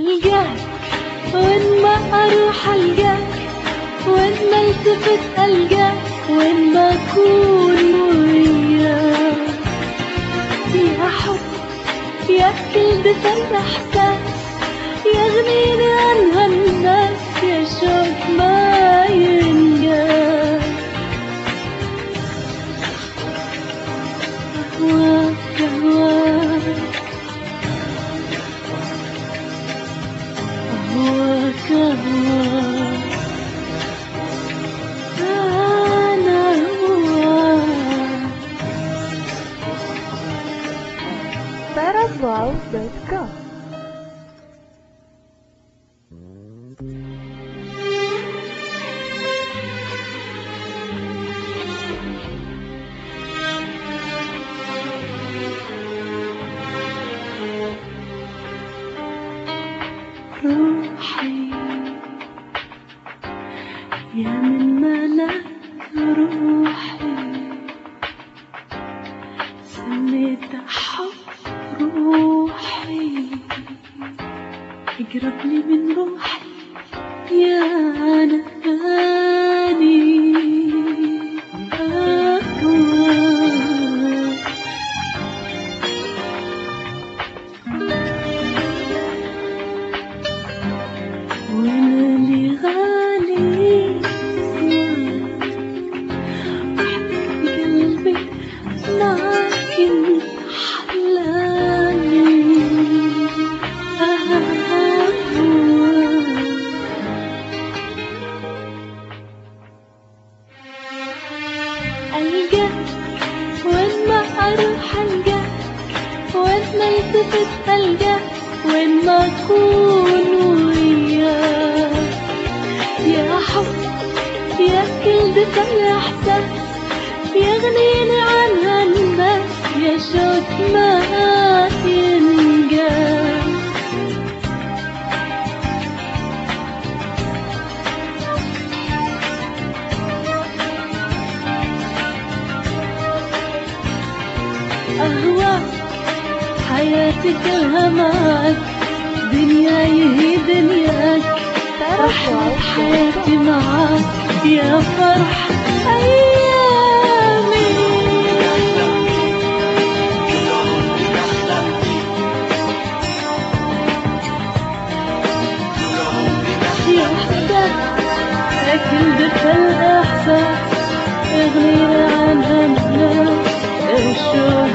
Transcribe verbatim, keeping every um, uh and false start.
ألقاك وين ما أروح ألقاك، وين ما التفت ألقاك، وين ما أكون وياك. يا حب يا كل دفن إحساس يغنيني عن هالناس، يا شوق ما ينقاس. أهواك أهواك أهواك أهواك أنا أهواك. Paraswal دوت كوم. روحي يا من ملك روحي، سميت حب روحي، اقرب لي من روحي يا نهاني. واللي غالي قلبي معاك انت حلاني. ألقاك وين ما أروح ألقاك، وين ما التفت ألقاك، وين ما أكون وياك. يا حب يا كل دفن إحساس يغنيني عن هالناس، يا شوق ما ينقاس. أهواك حياتي كلها معك، دنياي هي دنياك، رحلة حياتي معك يا فرح أيامي. يا إحساس يا كل دفن إحساس يغنينا عن هالناس، الشوق